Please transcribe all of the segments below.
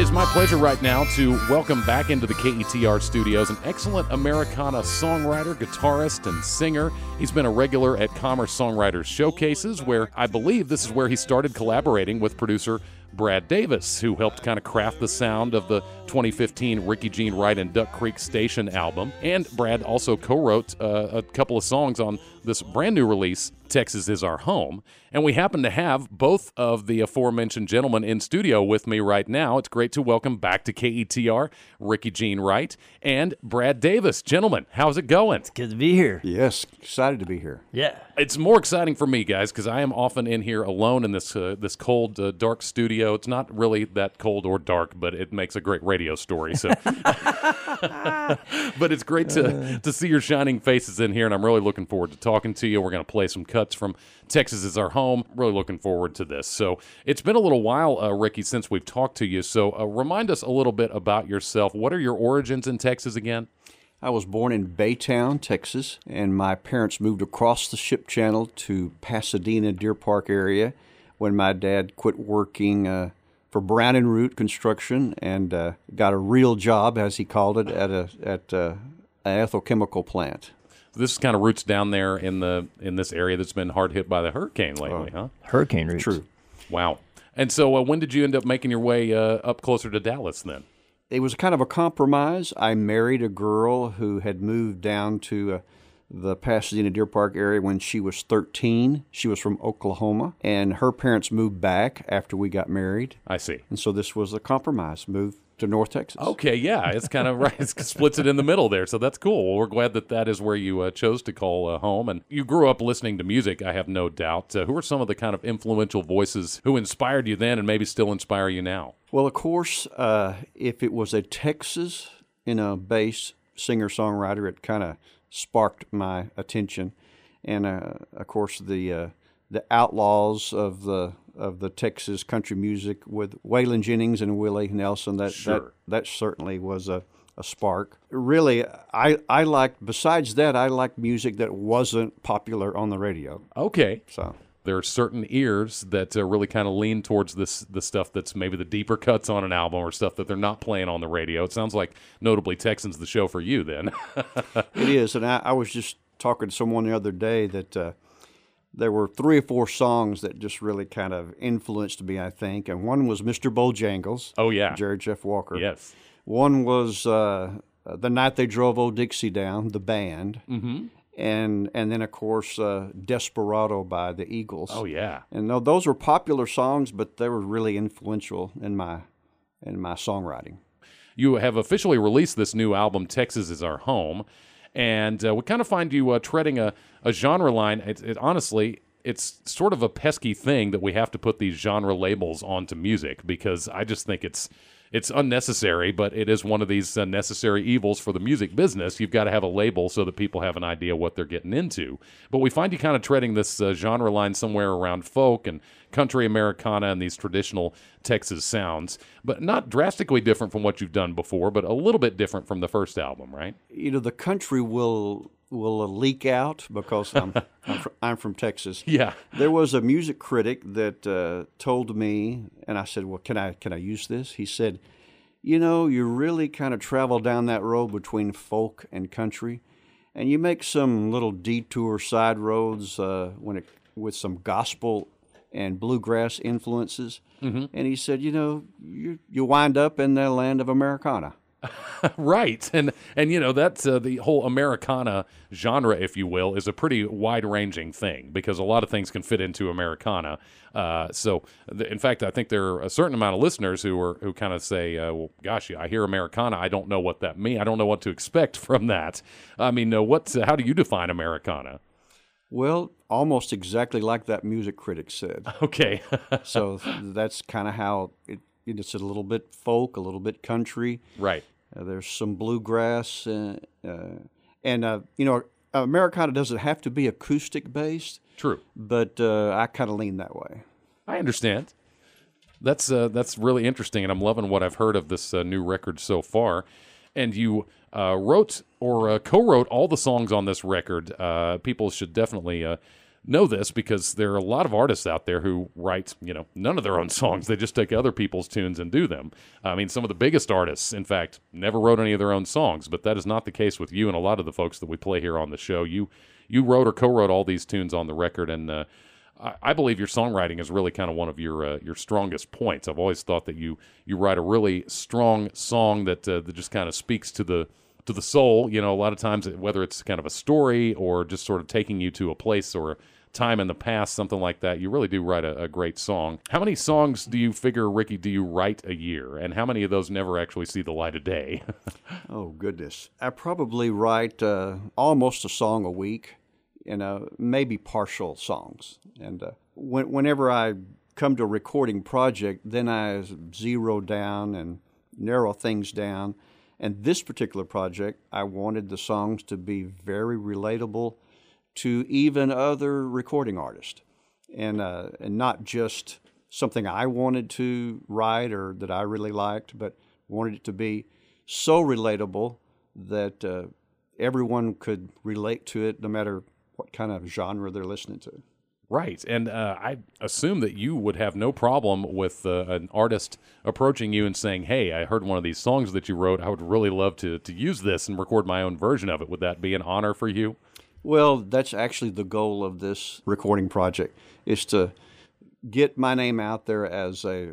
is my pleasure right now to welcome back into the KETR studios an excellent Americana songwriter, guitarist, and singer. He's been a regular at Commerce Songwriters Showcases, where I believe this is where he started collaborating with producer Brad Davis, who helped kind of craft the sound of the 2015 Ricky Jean Wright and Duck Creek Station album. And Brad also co-wrote a couple of songs on this brand new release, Texas Is Our Home. And we happen to have both of the aforementioned gentlemen in studio with me right now. It's great to welcome back to KETR Ricky Jean Wright and Brad Davis. Gentlemen, how's it going? It's good to be here. Yes, excited to be here. Yeah. It's more exciting for me, guys, because I am often in here alone in this cold, dark studio. It's not really that cold or dark, but it makes a great radio story. So, but it's great to see your shining faces in here, and I'm really looking forward to talking to you. We're going to play some cuts from Texas Is Our Home. Really looking forward to this. So it's been a little while, Ricky, since we've talked to you. So remind us a little bit about yourself. What are your origins in Texas again? I was born in Baytown, Texas, and my parents moved across the ship channel to Pasadena, Deer Park area when my dad quit working for Brown and Root Construction and got a real job, as he called it, at an ethyl-chemical plant. This is kind of roots down there in this area that's been hard hit by the hurricane lately, huh? Hurricane roots. True. Wow. And so when did you end up making your way up closer to Dallas then? It was kind of a compromise. I married a girl who had moved down to the Pasadena Deer Park area when she was 13. She was from Oklahoma, and her parents moved back after we got married. I see. And so this was a compromise, move to North Texas. Okay, yeah, it's kind of right. It splits it in the middle there, so that's cool. Well, we're glad that is where you chose to call home. And you grew up listening to music, I have no doubt. Who are some of the kind of influential voices who inspired you then and maybe still inspire you now? Well, of course, if it was a Texas, bass singer-songwriter, it kind of sparked my attention. And, of course, the outlaws of the Texas country music with Waylon Jennings and Willie Nelson, that certainly was a spark. Really, I liked, besides that, I liked music that wasn't popular on the radio. Okay. So there are certain ears that really kind of lean towards the stuff that's maybe the deeper cuts on an album or stuff that they're not playing on the radio. It sounds like notably Texans the show for you then. It is, and I was just talking to someone the other day that there were 3 or 4 songs that just really kind of influenced me, I think, and one was Mr. Bojangles. Oh, yeah. Jerry Jeff Walker. Yes. One was The Night They Drove Old Dixie Down, the band. Mm-hmm. And then, of course, Desperado by the Eagles. Oh, yeah. And those were popular songs, but they were really influential in my songwriting. You have officially released this new album, Texas Is Our Home, and we kind of find you treading a genre line. Honestly, it's sort of a pesky thing that we have to put these genre labels onto music because I just think it's unnecessary, but it is one of these necessary evils for the music business. You've got to have a label so that people have an idea what they're getting into. But we find you kind of treading this genre line somewhere around folk and country Americana and these traditional Texas sounds, but not drastically different from what you've done before, but a little bit different from the first album, right? The country will leak out because I'm from Texas. Yeah. There was a music critic that told me, and I said, "Well, can I use this?" He said, "You really kind of travel down that road between folk and country, and you make some little detour side roads with some gospel and bluegrass influences." Mm-hmm. And he said, you wind up in the land of Americana." Right. And that's the whole Americana genre, if you will, is a pretty wide-ranging thing because a lot of things can fit into Americana. In fact, I think there are a certain amount of listeners who kind of say, well, gosh, I hear Americana. I don't know what that means. I don't know what to expect from that. I mean, how do you define Americana? Well, almost exactly like that music critic said. Okay. So that's kind of how it's a little bit folk, a little bit country. Right. There's some bluegrass, Americana doesn't have to be acoustic based. True. But I kind of lean that way. I understand. That's really interesting, and I'm loving what I've heard of this new record so far. And you wrote or co-wrote all the songs on this record. People should definitely know this because there are a lot of artists out there who write, none of their own songs. They just take other people's tunes and do them. I mean, some of the biggest artists, in fact, never wrote any of their own songs, but that is not the case with you and a lot of the folks that we play here on the show. You wrote or co-wrote all these tunes on the record, and I believe your songwriting is really kind of one of your strongest points. I've always thought that you write a really strong song that just kind of speaks to the soul. A lot of times, whether it's kind of a story or just sort of taking you to a place or a time in the past, something like that, you really do write a great song. How many songs do you figure, Ricky, do you write a year? And how many of those never actually see the light of day? Oh, goodness. I probably write almost a song a week, maybe partial songs. And whenever I come to a recording project, then I zero down and narrow things down. And this particular project, I wanted the songs to be very relatable to even other recording artists, and not just something I wanted to write or that I really liked, but wanted it to be so relatable that everyone could relate to it no matter what kind of genre they're listening to. Right, and I assume that you would have no problem with an artist approaching you and saying, hey, I heard one of these songs that you wrote. I would really love to use this and record my own version of it. Would that be an honor for you? Well, that's actually the goal of this recording project, is to get my name out there as a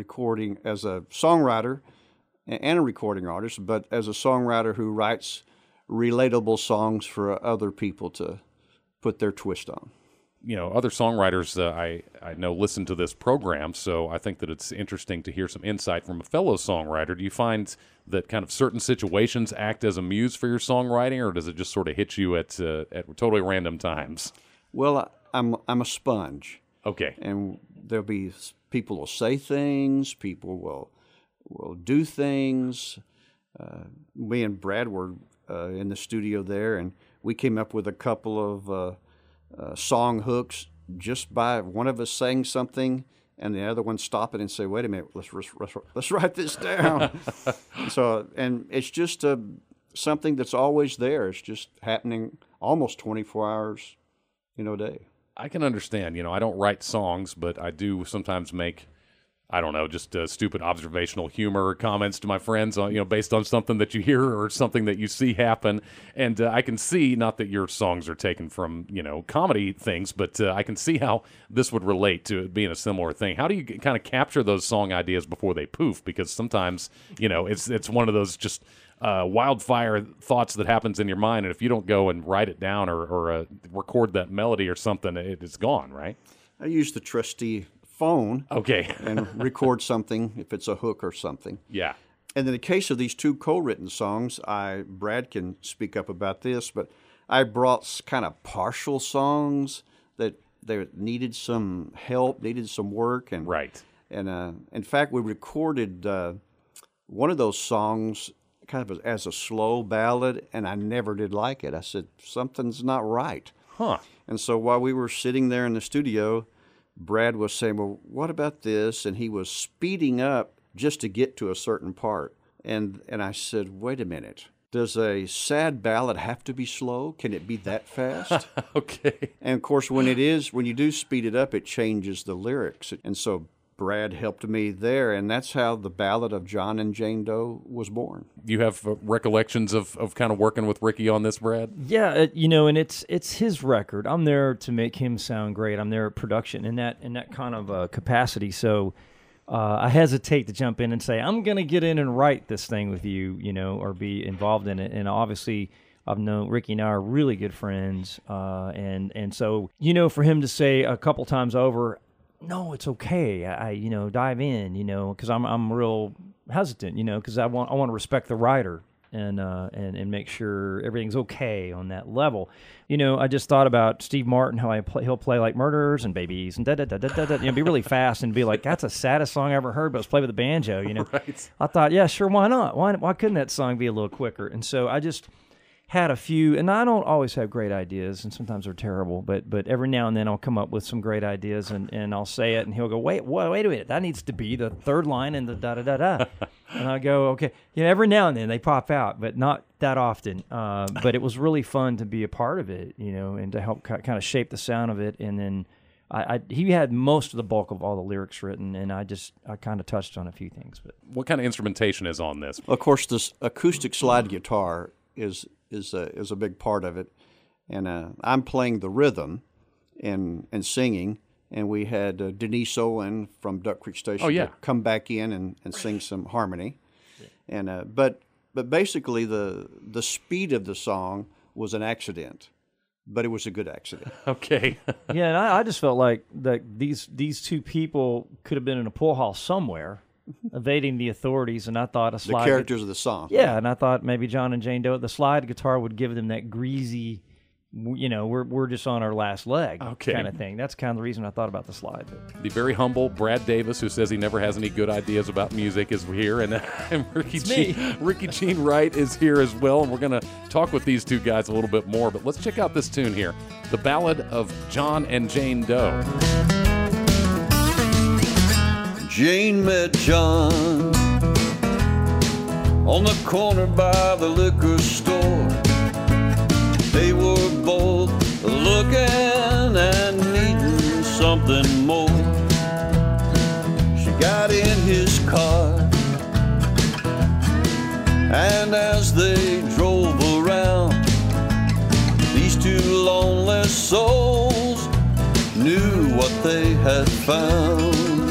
songwriter and a recording artist, but as a songwriter who writes relatable songs for other people to put their twist on. Other songwriters I know listen to this program, so I think that it's interesting to hear some insight from a fellow songwriter. Do you find that kind of certain situations act as a muse for your songwriting, or does it just sort of hit you at totally random times? Well, I'm a sponge. Okay. And there'll be people will say things, people will do things. Me and Brad were in the studio there, and we came up with a couple of song hooks just by one of us saying something and the other one stop it and say, wait a minute, let's write this down. And it's just something that's always there. It's just happening almost 24 hours a day. I can understand. I don't write songs, but I do sometimes make, I don't know, just stupid observational humor comments to my friends on, based on something that you hear or something that you see happen. And I can see, not that your songs are taken from, comedy things, but I can see how this would relate to it being a similar thing. How do you kind of capture those song ideas before they poof? Because sometimes, it's one of those just wildfire thoughts that happens in your mind. And if you don't go and write it down or record that melody or something, it's gone, right? I use the trusty phone, okay, and record something if it's a hook or something. Yeah. And in the case of these two co-written songs, Brad can speak up about this, but I brought kind of partial songs that they needed some help, needed some work, and right. And in fact, we recorded one of those songs kind of as a slow ballad, and I never did like it. I said, something's not right. Huh. And so while we were sitting there in the studio, Brad was saying, well, what about this? And he was speeding up just to get to a certain part. And I said, wait a minute. Does a sad ballad have to be slow? Can it be that fast? Okay. And, of course, when you do speed it up, it changes the lyrics. And so Brad helped me there, and that's how the Ballad of John and Jane Doe was born. You have recollections of kind of working with Ricky on this, Brad? Yeah, and it's his record. I'm there to make him sound great. I'm there at production in that kind of capacity. So I hesitate to jump in and say, I'm going to get in and write this thing with you, or be involved in it. And obviously, I've known Ricky and I are really good friends. And so, for him to say a couple times over, no, it's okay. I dive in, because I'm real hesitant, because I want to respect the writer and make sure everything's okay on that level. I just thought about Steve Martin, how he'll play like Murderers and Babies and da-da-da-da-da-da, be really fast and be like, that's the saddest song I ever heard, but it's played with a banjo, Right. I thought, yeah, sure, why not? Why couldn't that song be a little quicker? And so I just, had a few, and I don't always have great ideas, and sometimes they're terrible, but every now and then I'll come up with some great ideas, and I'll say it, and he'll go, wait a minute, that needs to be the third line in the da-da-da-da. And I go, okay. Every now and then they pop out, but not that often. But it was really fun to be a part of it, and to help kind of shape the sound of it, and then he had most of the bulk of all the lyrics written, and I kind of touched on a few things. But what kind of instrumentation is on this? Of course, this acoustic slide guitar is a big part of it, and I'm playing the rhythm and singing, and we had Denise Owen from Duck Creek Station to come back in and sing some harmony, and but basically the speed of the song was an accident. But it was a good accident. Okay. Yeah, and I just felt like that these two people could have been in a pool hall somewhere, evading the authorities, and I thought a slide... The characters of the song. Yeah, and I thought maybe John and Jane Doe, the slide guitar would give them that greasy, we're just on our last leg kind of thing. That's kind of the reason I thought about the slide. The very humble Brad Davis, who says he never has any good ideas about music, is here, and Ricky Jean Wright is here as well, and we're going to talk with these two guys a little bit more, but let's check out this tune here, The Ballad of John and Jane Doe. Jane met John on the corner by the liquor store. They were both looking and needing something more. She got in his car, and as they drove around, these two lonely souls knew what they had found.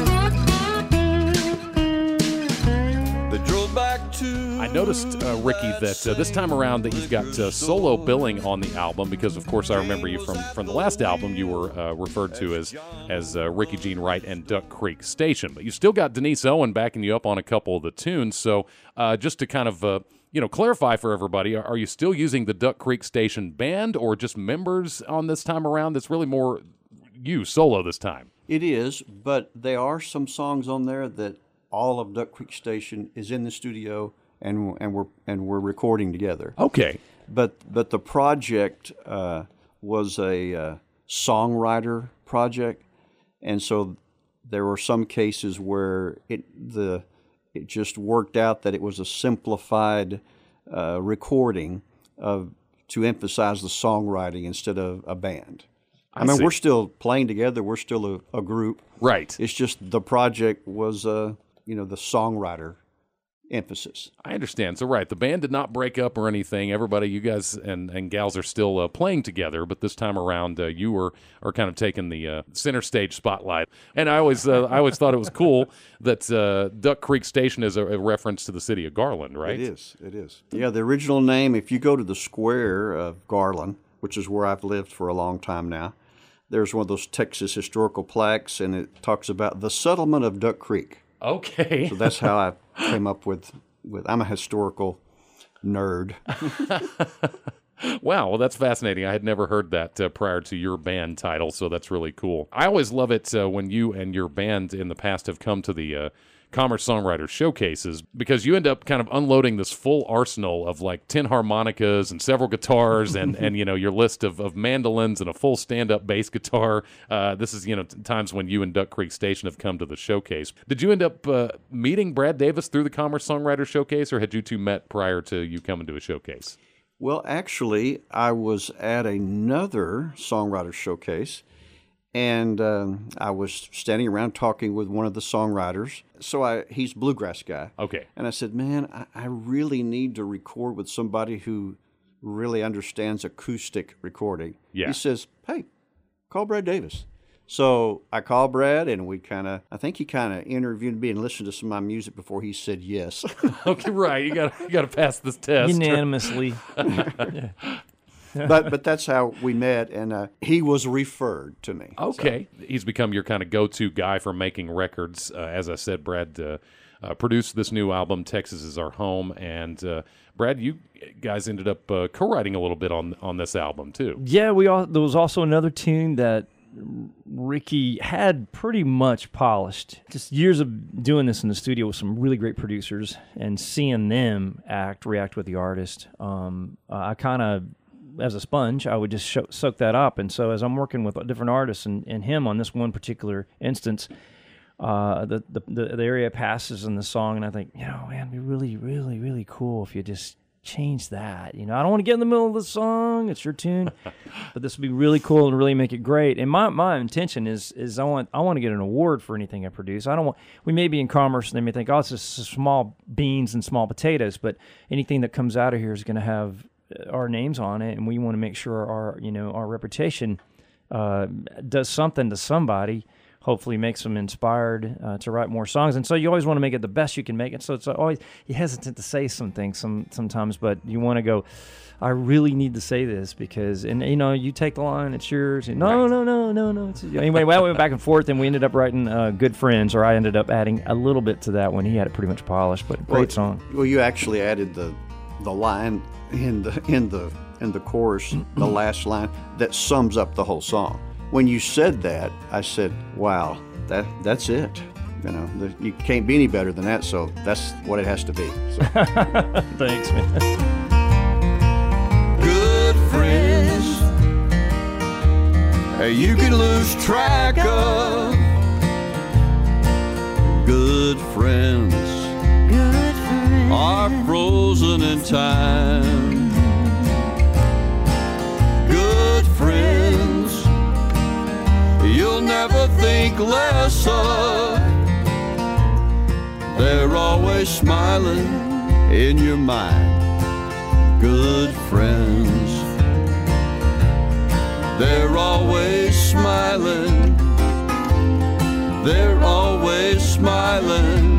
They drove back to... I noticed, Ricky, that this time around that you've got solo billing on the album, because of course I remember you from the last album. You were referred to as Ricky Jean Wright and Duck Creek Station, but you still got Denise Owen backing you up on a couple of the tunes. So just to kind of clarify for everybody, are you still using the Duck Creek Station band or just members on this time around? That's really more you solo this time. It is, but there are some songs on there that all of Duck Creek Station is in the studio. And we're recording together. Okay. But the project was a songwriter project, and so there were some cases where it just worked out that it was a simplified recording to emphasize the songwriting instead of a band. I mean, we're still playing together. We're still a group. Right. It's just the project was the songwriter emphasis. I understand. So, right, the band did not break up or anything. Everybody, you guys and gals are still playing together, but this time around you are kind of taking the center stage spotlight. And I always thought it was cool that Duck Creek Station is a reference to the city of Garland, right? It is. Yeah, the original name, if you go to the square of Garland, which is where I've lived for a long time now, there's one of those Texas historical plaques, and it talks about the settlement of Duck Creek. Okay. So that's how I came up with I'm a historical nerd. Wow, well, that's fascinating. I had never heard that prior to your band title, so that's really cool. I always love it when you and your band in the past have come to the Commerce Songwriter Showcases, because you end up kind of unloading this full arsenal of like 10 harmonicas and several guitars and your list of mandolins and a full stand-up bass guitar. This is, times when you and Duck Creek Station have come to the showcase. Did you end up meeting Brad Davis through the Commerce Songwriter Showcase, or had you two met prior to you coming to a showcase? Well, actually, I was at another songwriter showcase, and I was standing around talking with one of the songwriters. So he's a bluegrass guy. Okay. And I said, man, I really need to record with somebody who really understands acoustic recording. Yeah. He says, hey, call Brad Davis. So I called Brad, and I think he kind of interviewed me and listened to some of my music before he said yes. Okay, right. You got to pass this test. Unanimously. But that's how we met, and he was referred to me. Okay. So. He's become your kind of go-to guy for making records. As I said, Brad produced this new album, Texas Is Our Home, and Brad, you guys ended up co-writing a little bit on this album, too. Yeah, there was also another tune that Ricky had pretty much polished. Just years of doing this in the studio with some really great producers and seeing them react with the artist. I kind of, as a sponge, I would just soak that up. And so as I'm working with different artists and him on this one particular instance, the area passes in the song, and I think, man, it'd be really, really, really cool if you just change that. I don't want to get in the middle of the song. It's your tune, but this would be really cool and really make it great. And my intention is I want to get an award for anything I produce. We may be in commerce and they may think, oh, it's just small beans and small potatoes, but anything that comes out of here is going to have our names on it, and we want to make sure our reputation does something to somebody. Hopefully makes them inspired to write more songs. And so you always want to make it the best you can make it. So it's always, you're hesitant to say some things sometimes, but you want to go, I really need to say this because, and you take the line, it's yours. And, no. Anyway, we went back and forth, and we ended up writing Good Friends, or I ended up adding a little bit to that one. He had it pretty much polished, but great song. Well, you actually added the line in the chorus, the last line, that sums up the whole song. When you said that, I said, wow, that's it. You can't be any better than that, so that's what it has to be. So. Thanks, man. Good friends, you can lose track of. Good friends are frozen in time. Good friends, you'll never think less of. They're always smiling in your mind. Good friends, they're always smiling. They're always smiling.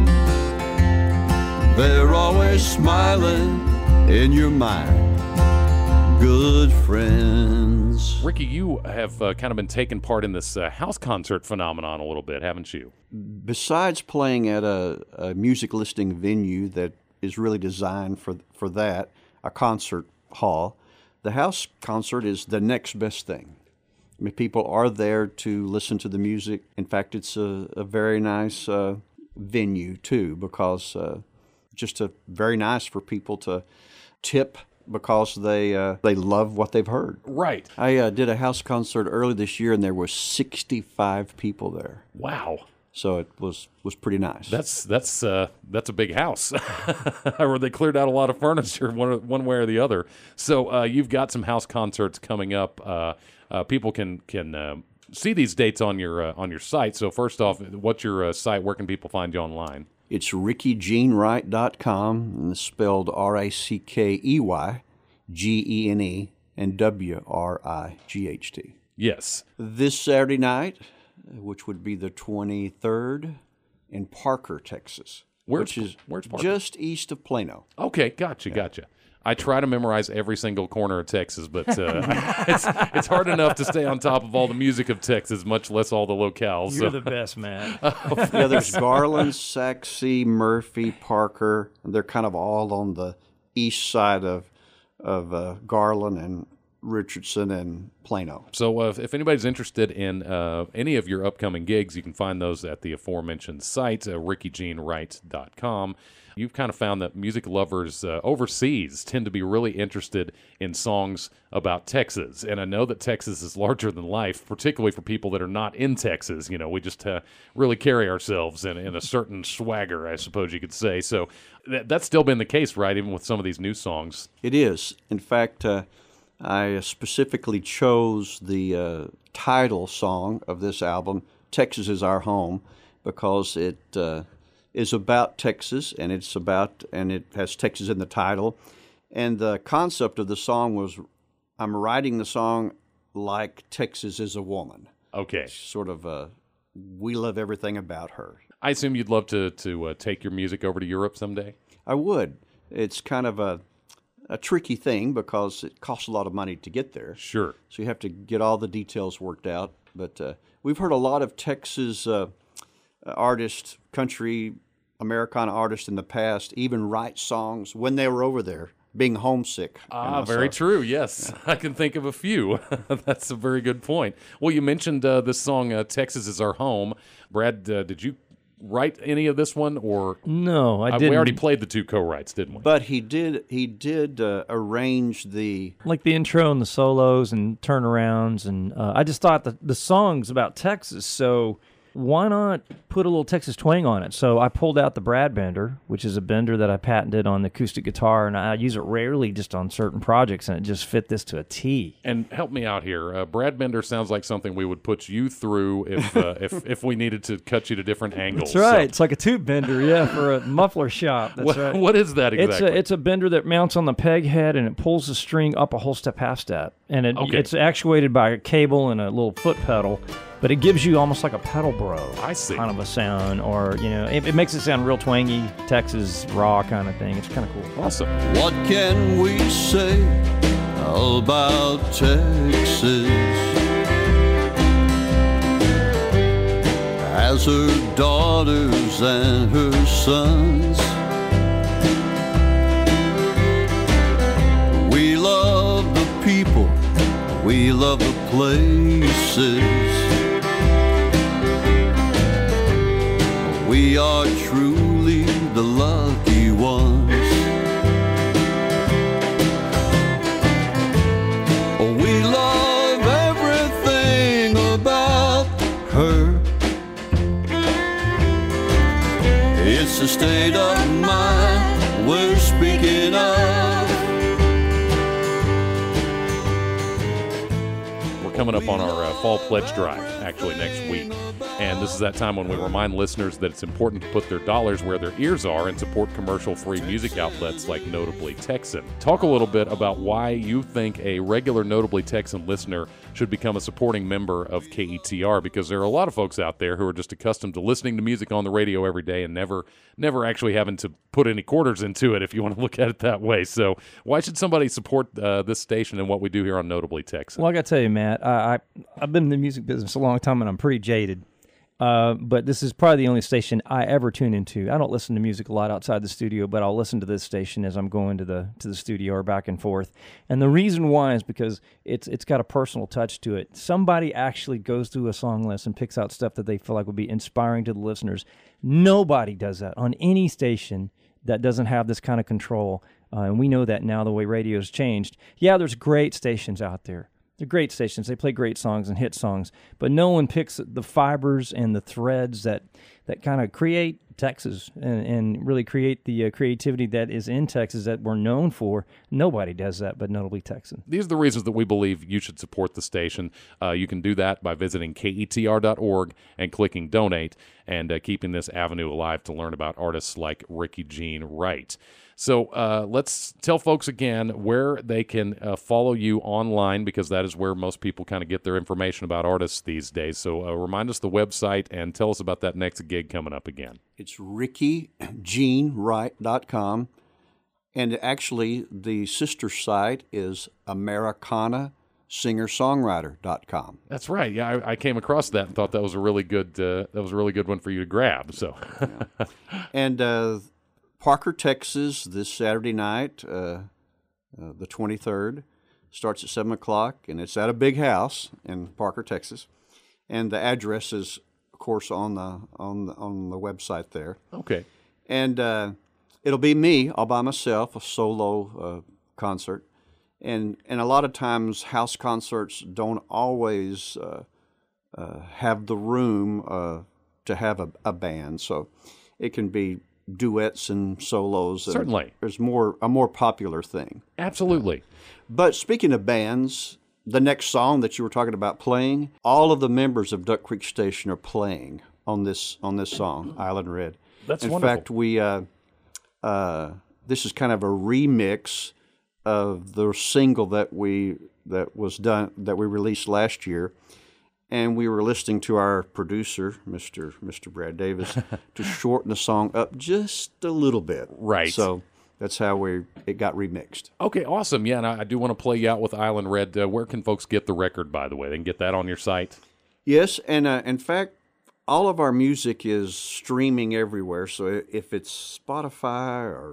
They're always smiling in your mind. Good friends. Ricky, you have kind of been taking part in this house concert phenomenon a little bit, haven't you? Besides playing at a music listening venue that is really designed for that, a concert hall, the house concert is the next best thing. I mean, people are there to listen to the music. In fact, it's a very nice venue, too, because just very nice for people to tip because they love what they've heard. Right. I did a house concert early this year, and there were 65 people there. Wow. So it was pretty nice. That's a big house. Or they cleared out a lot of furniture, one way or the other. So you've got some house concerts coming up. People can see these dates on your site. So first off, what's your site? Where can people find you online? It's RickyGeneWright.com, and it's spelled RACKEY, GENE, and WRIGHT. Yes. This Saturday night, which would be the 23rd, in Parker, Texas. Where's Parker? Parker? Just east of Plano. Okay, gotcha. I try to memorize every single corner of Texas, but it's hard enough to stay on top of all the music of Texas, much less all the locales. You're the best, man. Yeah, there's Garland, Saxe, Murphy, Parker. They're kind of all on the east side of Garland and Richardson and Plano. So if anybody's interested in any of your upcoming gigs, you can find those at the aforementioned site, RickyGeneWright.com. You've kind of found that music lovers overseas tend to be really interested in songs about Texas. And I know that Texas is larger than life, particularly for people that are not in Texas. We just really carry ourselves in a certain swagger, I suppose you could say. So that's still been the case, right, even with some of these new songs? It is. In fact, I specifically chose the title song of this album, Texas Is Our Home, because it is about Texas, and it has Texas in the title. And the concept of the song was, I'm writing the song like Texas is a woman. Okay. Sort of we love everything about her. I assume you'd love to take your music over to Europe someday? I would. It's kind of a tricky thing because it costs a lot of money to get there. Sure. So you have to get all the details worked out. But we've heard a lot of Texas country Americana artists in the past even write songs when they were over there being homesick. Very true. Yes, I can think of a few. That's a very good point. Well, you mentioned this song, "Texas Is Our Home." Brad, did you write any of this one, or No, I didn't. We already played the two co-writes, didn't we? But he did arrange the Like the intro and the solos and turnarounds, and I just thought the song's about Texas, so why not put a little Texas twang on it? So I pulled out the Brad Bender, which is a bender that I patented on the acoustic guitar, and I use it rarely just on certain projects, and it just fit this to a T. And help me out here. Brad Bender sounds like something we would put you through if we needed to cut you to different angles. That's right. So, It's like a tube bender, yeah, for a muffler shop. That's right. what is that exactly? It's a bender that mounts on the peg head, and it pulls the string up a whole step, half step. And it's actuated by a cable and a little foot pedal, but it gives you almost like a pedal bro. I see. Kind of a sound, or, it makes it sound real twangy, Texas raw kind of thing. It's kind of cool. Awesome. What can we say about Texas? As her daughters and her sons, we love the people, we love the places. We are truly the lucky ones. We love everything about her. It's a state of mind we're speaking of. We're coming up on our fall pledge drive, actually, next week. And this is that time when we remind listeners that it's important to put their dollars where their ears are and support commercial-free music outlets like Notably Texan. Talk a little bit about why you think a regular Notably Texan listener should become a supporting member of KETR, because there are a lot of folks out there who are just accustomed to listening to music on the radio every day and never actually having to put any quarters into it, if you want to look at it that way. So why should somebody support this station and what we do here on Notably Texan? Well, I got to tell you, Matt, I've been in the music business a long time, and I'm pretty jaded. But this is probably the only station I ever tune into. I don't listen to music a lot outside the studio, but I'll listen to this station as I'm going to the studio or back and forth. And the reason why is because it's got a personal touch to it. Somebody actually goes through a song list and picks out stuff that they feel like would be inspiring to the listeners. Nobody does that on any station that doesn't have this kind of control. And we know that now, the way radio's changed. Yeah, there's great stations out there. They're great stations. They play great songs and hit songs, but no one picks the fibers and the threads that kind of create Texas and really create the creativity that is in Texas that we're known for. Nobody does that but Notably Texan. These are the reasons that we believe you should support the station. You can do that by visiting KETR.org and clicking donate, and keeping this avenue alive to learn about artists like Ricky Jean Wright. So let's tell folks again where they can follow you online, because that is where most people kind of get their information about artists these days. So remind us the website and tell us about that next gig coming up again. It's RickyJeanWright.com. And actually, the sister site is AmericanaSingerSongwriter.com. That's right. Yeah, I came across that and thought that was a really good one for you to grab. So, yeah. And Parker, Texas, this Saturday night, the 23rd, starts at 7 o'clock, and it's at a big house in Parker, Texas. And the address is, of course, on the website there. Okay. And it'll be me all by myself, a solo concert. And a lot of times house concerts don't always have the room to have a band, so it can be duets and solos. Certainly. There's a more popular thing. Absolutely. But speaking of bands, the next song that you were talking about playing, all of the members of Duck Creek Station are playing on this song, Island Red. That's in wonderful. fact, we this is kind of a remix of the single that we released last year. And we were listening to our producer, Mr. Brad Davis, to shorten the song up just a little bit. Right. So that's how it got remixed. Okay, awesome. Yeah, and I do want to play you out with Island Red. Where can folks get the record, by the way? They can get that on your site? Yes, and in fact, all of our music is streaming everywhere. So if it's Spotify or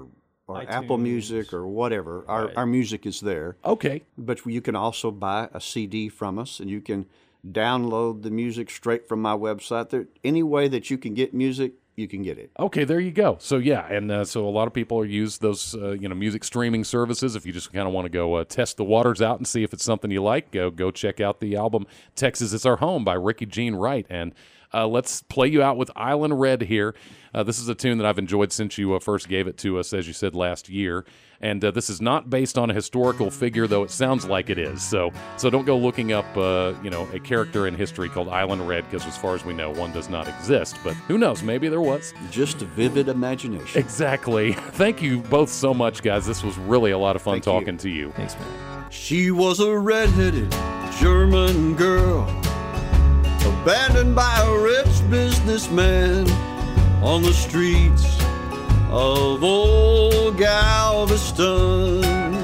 Apple Music or whatever. Our music is there. Okay. But you can also buy a CD from us, and you can download the music straight from my website. There, any way that you can get music, you can get it. Okay, there you go. So yeah, and so a lot of people use those music streaming services. If you just kind of want to go test the waters out and see if it's something you like, go check out the album "Texas Is Our Home" by Ricky Jean Wright. And let's play you out with Island Red here. This is a tune that I've enjoyed since you first gave it to us, as you said, last year. And this is not based on a historical figure, though it sounds like it is. So don't go looking up, a character in history called Island Red, because as far as we know, one does not exist. But who knows? Maybe there was. Just a vivid imagination. Exactly. Thank you both so much, guys. This was really a lot of fun talking to you. Thanks, man. She was a red-headed German girl, abandoned by a rich businessman on the streets of old Galveston.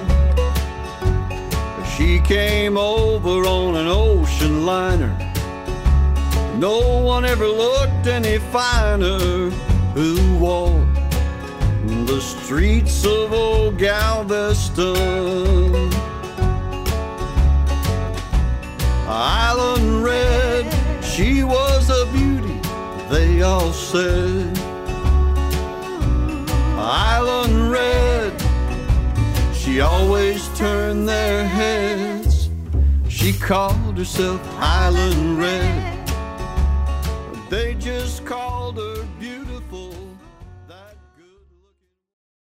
She came over on an ocean liner. No one ever looked any finer. Who walked the streets of old Galveston? Island Red, she was a beauty, they all said. Island Red, she always turned their heads. She called herself Island Red, they just called her beauty.